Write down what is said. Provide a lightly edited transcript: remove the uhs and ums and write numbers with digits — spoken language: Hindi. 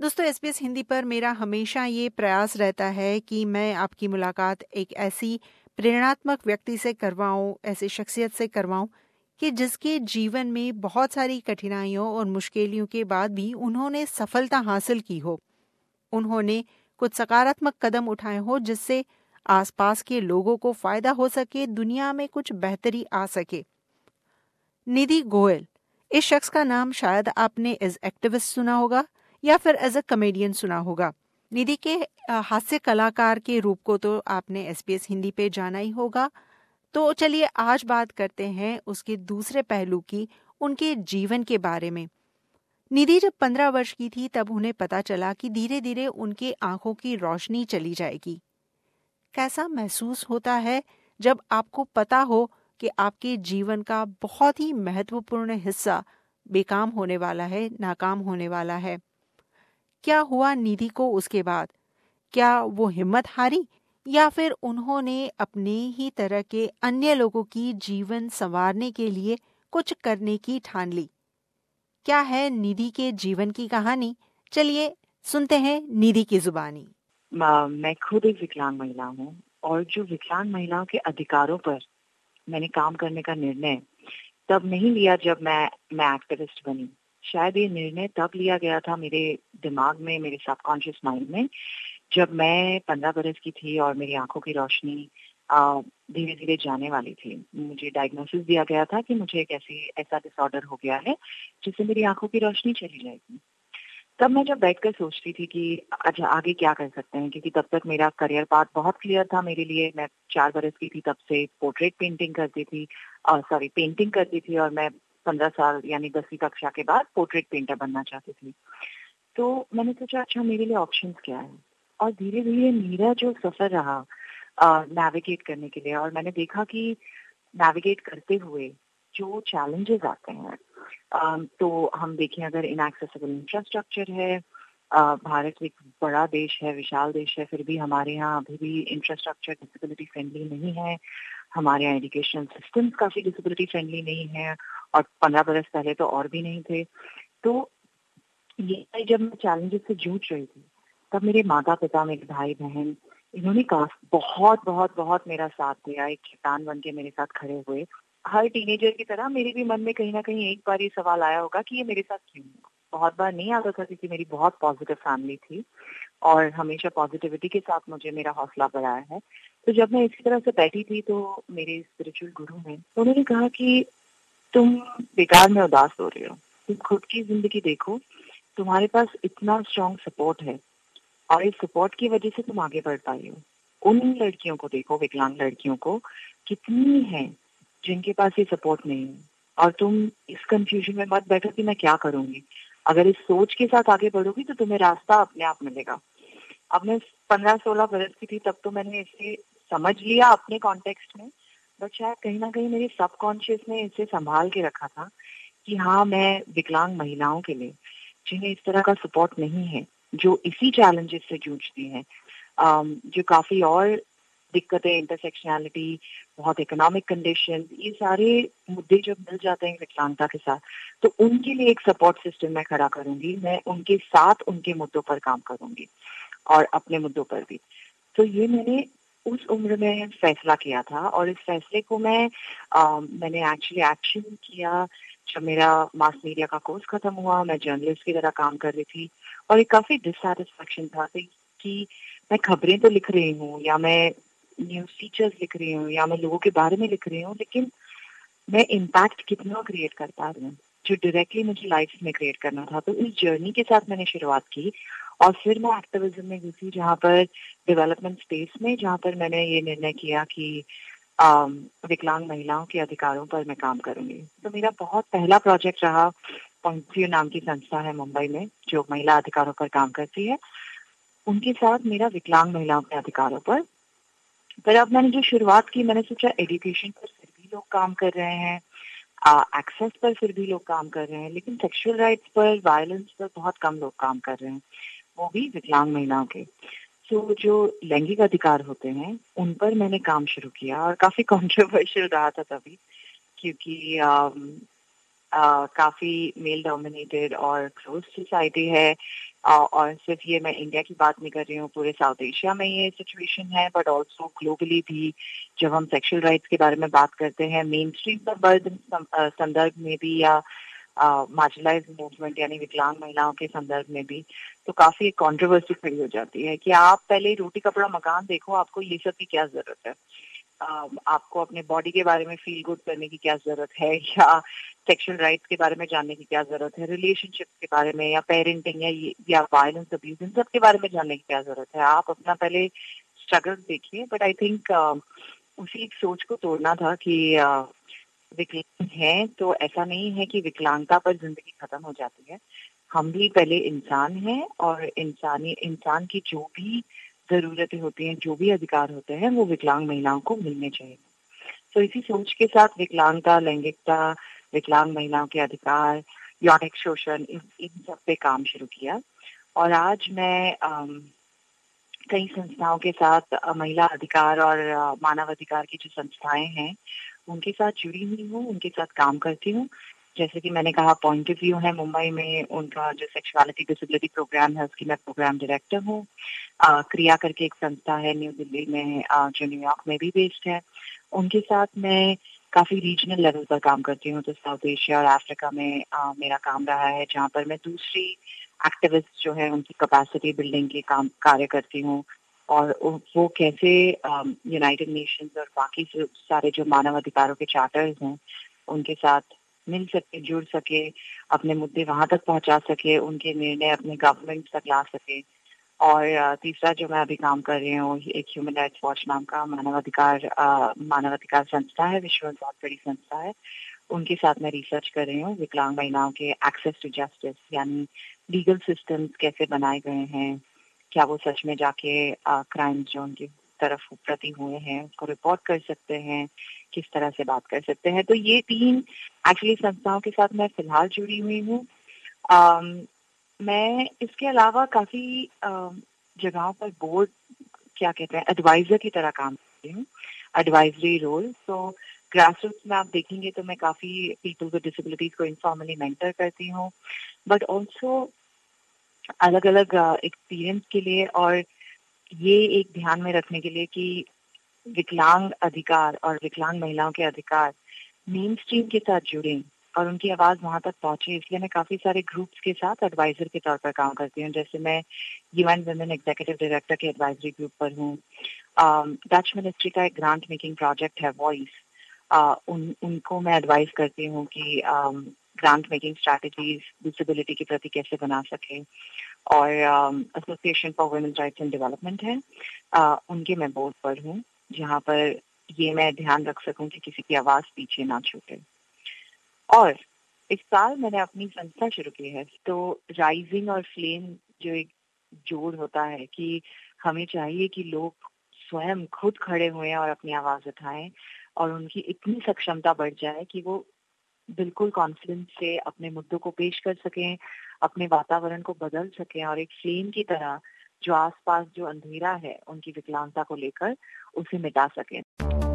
दोस्तों, एसबीएस हिंदी पर मेरा हमेशा ये प्रयास रहता है कि मैं आपकी मुलाकात एक ऐसी प्रेरणात्मक व्यक्ति से करवाऊं, ऐसी शख्सियत से करवाऊं कि जिसके जीवन में बहुत सारी कठिनाइयों और मुश्किलों के बाद भी उन्होंने सफलता हासिल की हो। उन्होंने कुछ सकारात्मक कदम उठाए हो जिससे आसपास के लोगों को फायदा हो सके, दुनिया में कुछ बेहतरी आ सके। निधि गोयल, इस शख्स का नाम शायद आपने एज एक्टिविस्ट सुना होगा या फिर एज अ कॉमेडियन सुना होगा। निधि के हास्य कलाकार के रूप को तो आपने एसबीएस हिंदी पे जाना ही होगा। तो चलिए आज बात करते हैं उसके दूसरे पहलू की, उनके जीवन के बारे में। निधि जब 15 वर्ष की थी तब उन्हें पता चला कि धीरे धीरे उनके आंखों की रोशनी चली जाएगी। कैसा महसूस होता है जब आपको पता हो कि आपके जीवन का बहुत ही महत्वपूर्ण हिस्सा बेकाम होने वाला है, नाकाम होने वाला है। क्या हुआ निधि को उसके बाद? क्या वो हिम्मत हारी या फिर उन्होंने अपने ही तरह के अन्य लोगों की जीवन संवारने के लिए कुछ करने की ठान ली? क्या है निधि के जीवन की कहानी? चलिए सुनते हैं निधि की जुबानी। मैं खुद एक विकलांग महिला हूँ और जो विकलांग महिलाओं के अधिकारों पर मैंने काम करने का निर्णय तब नहीं लिया जब मैं एक्टिविस्ट बनी। शायद ये निर्णय तब लिया गया था मेरे दिमाग में, मेरे सबकॉन्शियस माइंड में, जब मैं 15 बरस की थी और मेरी आंखों की रोशनी धीरे धीरे जाने वाली थी। मुझे डायग्नोसिस दिया गया था कि मुझे एक ऐसा डिसऑर्डर हो गया है जिससे मेरी आंखों की रोशनी चली जाएगी। तब मैं जब बैठकर सोचती थी कि अच्छा आगे क्या कर सकते हैं, क्योंकि तब तक मेरा करियर पाथ बहुत क्लियर था मेरे लिए। मैं 4 बरस की थी तब से पोर्ट्रेट पेंटिंग करती थी, पेंटिंग करती थी, और मैं 15 साल यानी 10वीं कक्षा के बाद पोर्ट्रेट पेंटर बनना चाहती थी। तो मैंने सोचा अच्छा मेरे लिए ऑप्शंस क्या है, और धीरे धीरे मेरा जो सफर रहा नेविगेट करने के लिए, और मैंने देखा कि नेविगेट करते हुए जो चैलेंजेस आते हैं, तो हम देखें अगर इनएक्सेसिबल इंफ्रास्ट्रक्चर है, भारत एक बड़ा देश है, विशाल देश है, फिर भी हमारे यहाँ अभी भी इंफ्रास्ट्रक्चर डिसेबिलिटी फ्रेंडली नहीं है। हमारे यहाँ एजुकेशन सिस्टम्स काफी डिसेबिलिटी फ्रेंडली नहीं है, और 15 बरस पहले तो और भी नहीं थे। तो ये जब मैं चैलेंजेस से जूझ रही थी, तब मेरे माता पिता, मेरे भाई बहन, इन्होंने बहुत बहुत बहुत मेरा साथ दिया। एक चट्टान बन के मेरे साथ खड़े हुए। हर टीनेजर की तरह मेरे भी मन में कहीं ना कहीं एक बार ये सवाल आया होगा कि ये मेरे साथ क्यों हुआ। बहुत बार नहीं आता था क्योंकि मेरी बहुत पॉजिटिव फैमिली थी और हमेशा पॉजिटिविटी के साथ मुझे मेरा हौसला बढ़ाया है। तो जब मैं इसी तरह से बैठी थी तो मेरे स्पिरिचुअल गुरु हैं, तो उन्होंने कहा कि तुम बेकार में उदास हो रहे हो, तुम खुद की जिंदगी देखो, तुम्हारे पास इतना स्ट्रॉन्ग सपोर्ट है और इस सपोर्ट की वजह से तुम आगे बढ़ पाई हो। उन लड़कियों को देखो, विकलांग लड़कियों को कितनी हैं जिनके पास ये सपोर्ट नहीं है, और तुम इस कंफ्यूजन में मत बैठो कि मैं क्या करूंगी। अगर इस सोच के साथ आगे बढ़ोगी तो तुम्हें रास्ता अपने आप मिलेगा। अब मैं 15-16 बरस की थी तब तो मैंने इसे समझ लिया अपने कॉन्टेक्स्ट में, बट शायद कहीं ना कहीं मेरे सबकॉन्शियस ने इसे संभाल के रखा था कि हाँ, मैं विकलांग महिलाओं के लिए जिन्हें इस तरह का सपोर्ट नहीं है, जो इसी चैलेंजेस से जूझती हैं, जो काफी और दिक्कतें, इंटरसेक्शनैलिटी, बहुत इकोनॉमिक कंडीशन, ये सारे मुद्दे जब मिल जाते हैं विकलांगता के साथ, तो उनके लिए एक सपोर्ट सिस्टम मैं खड़ा करूंगी। मैं उनके साथ उनके मुद्दों पर काम करूंगी और अपने मुद्दों पर भी। तो ये मैंने उस उम्र में फैसला किया था, और इस फैसले को मैंने एक्चुअली एक्शन किया जब मेरा मास मीडिया का कोर्स खत्म हुआ। मैं जर्नलिस्ट की तरह काम कर रही थी और एक काफी डिससैटिस्फैक्शन था कि मैं खबरें तो लिख रही हूँ, या मैं न्यूज फीचर्स लिख रही हूँ, या मैं लोगों के बारे में लिख रही हूँ, लेकिन मैं इम्पैक्ट कितना क्रिएट कर पा रही हूँ जो डायरेक्टली मुझे लाइफ में क्रिएट करना था। तो इस जर्नी के साथ मैंने शुरुआत की, और फिर मैं एक्टिविज्म में घुसी, जहाँ पर डेवलपमेंट स्पेस में, जहाँ पर मैंने ये निर्णय किया कि विकलांग महिलाओं के अधिकारों पर मैं काम करूंगी। तो मेरा बहुत पहला प्रोजेक्ट रहा, पॉइंट नाम की संस्था है मुंबई में जो महिला अधिकारों पर काम करती है, उनके साथ मेरा विकलांग महिलाओं के अधिकारों पर अब मैंने जो शुरुआत की, मैंने सोचा एजुकेशन पर फिर भी लोग काम कर रहे हैं, एक्सेस पर फिर भी लोग काम कर रहे हैं, लेकिन सेक्सुअल राइट्स पर, वायलेंस पर बहुत कम लोग काम कर रहे हैं, वो भी विकलांग महिलाओं के। तो जो लैंगिक अधिकार होते हैं उन पर मैंने काम शुरू किया, और काफी कंट्रोवर्शियल रहा था तभी, क्योंकि काफी मेल डोमिनेटेड और क्लोज सोसाइटी है। और सिर्फ ये मैं इंडिया की बात नहीं कर रही हूँ, पूरे साउथ एशिया में ये सिचुएशन है, बट ऑल्सो ग्लोबली भी जब हम सेक्सुअल राइट्स के बारे में बात करते हैं, मेन स्ट्रीम संदर्भ में भी या मार्जिनलाइज मूवमेंट यानी विकलांग महिलाओं के संदर्भ में भी, तो काफी एक कंट्रोवर्सी खड़ी हो जाती है कि आप पहले रोटी कपड़ा मकान देखो, आपको ये सब की क्या जरूरत है। आपको अपने बॉडी के बारे में फील गुड करने की क्या जरूरत है, या सेक्सुअल राइट्स के बारे में जानने की क्या जरूरत है, रिलेशनशिप के बारे में या पेरेंटिंग या वायलेंस अब्यूज, इन सब के बारे में जानने की क्या जरूरत है। आप अपना पहले स्ट्रगल देखिए। बट आई थिंक उसी एक सोच को तोड़ना था कि विकलांग है तो ऐसा नहीं है कि विकलांगता पर जिंदगी खत्म हो जाती है। हम भी पहले इंसान हैं और इंसान की जो भी जरूरतें होती हैं, जो भी अधिकार होते हैं, वो विकलांग महिलाओं को मिलने चाहिए। तो इसी सोच के साथ विकलांगता, लैंगिकता, विकलांग महिलाओं के अधिकार, यौनिक शोषण, इन सब पे काम शुरू किया। और आज मैं कई संस्थाओं के साथ महिला अधिकार और मानव अधिकार की जो संस्थाएं हैं उनके साथ जुड़ी हुई हूँ, उनके साथ काम करती हूँ। जैसे कि मैंने कहा, पॉइंट ऑफ व्यू है मुंबई में, उनका जो सेक्सुअलिटी डिसेबिलिटी प्रोग्राम है उसकी मैं प्रोग्राम डायरेक्टर हूँ। क्रिया करके एक संस्था है न्यू दिल्ली में, जो न्यूयॉर्क में भी बेस्ड है, उनके साथ मैं काफी रीजनल लेवल पर काम करती हूँ। तो साउथ एशिया और अफ्रीका में मेरा काम रहा है, जहाँ पर मैं दूसरी एक्टिविस्ट जो है उनकी कैपेसिटी बिल्डिंग के काम कार्य करती हूँ। और वो कैसे यूनाइटेड नेशंस और बाकी सारे जो मानव अधिकारों के चार्टर्स हैं उनके साथ मिल सके, जुड़ सके, अपने मुद्दे वहां तक पहुंचा सके, उनके निर्णय अपने गवर्नमेंट तक ला सके। और तीसरा जो मैं अभी काम कर रही हूँ, एक ह्यूमन राइट्स वॉच नाम का मानव अधिकार संस्था है, विश्व में बहुत बड़ी संस्था है। उनके साथ मैं रिसर्च कर रही हूँ विकलांग महिलाओं के एक्सेस टू जस्टिस, यानी लीगल सिस्टम्स कैसे बनाए गए हैं, क्या वो सच में जाके क्राइम जो उनकी तरफ प्रति हुए हैं उसको रिपोर्ट कर सकते हैं, किस तरह से बात कर सकते हैं। तो ये 3 एक्चुअली संस्थाओं के साथ मैं फिलहाल जुड़ी हुई हूँ। मैं इसके अलावा काफी जगहों पर बोर्ड, क्या कहते हैं, एडवाइजर की तरह काम करती हूँ, एडवाइजरी रोल। तो ग्रासरूट्स में आप देखेंगे तो मैं काफी पीपल विद डिसेबिलिटीज को इनफॉर्मली मेंटर करती हूँ, बट ऑल्सो अलग अलग एक्सपीरियंस के लिए, और ये एक ध्यान में रखने के लिए कि विकलांग अधिकार और विकलांग महिलाओं के अधिकार मेन स्ट्रीम के साथ जुड़े और उनकी आवाज वहां तक पहुंचे। इसलिए मैं काफी सारे ग्रुप्स के साथ एडवाइजर के तौर पर काम करती हूँ। जैसे मैं यूएन वुमेन एग्जीक्यूटिव डायरेक्टर के एडवाइजरी ग्रुप पर हूँ। डच मिनिस्ट्री का एक ग्रांट मेकिंग प्रोजेक्ट है वॉइस, उनको मैं एडवाइस करती हूँ कि ग्रांट मेकिंग स्ट्रैटेजीज डिसेबिलिटी के प्रति कैसे बना सके। और association for women's rights and development है, उनके मैं बोर्ड पर हूँ, जहाँ पर ये मैं ध्यान रख सकूं कि किसी की आवाज पीछे ना छूटे। और इस साल मैंने अपनी संस्था शुरू की है। तो राइजिंग और फ्लेम जो एक जोड़ होता है कि हमें चाहिए कि लोग स्वयं खुद खड़े हुए और अपनी आवाज उठाएं और उनकी इतनी सक्षमता बढ़ जाए कि वो बिल्कुल कॉन्फिडेंस से अपने मुद्दों को पेश कर सकें, अपने वातावरण को बदल सकें और एक फ्लेम की तरह जो आसपास जो अंधेरा है उनकी विकलांगता को लेकर उसे मिटा सकें।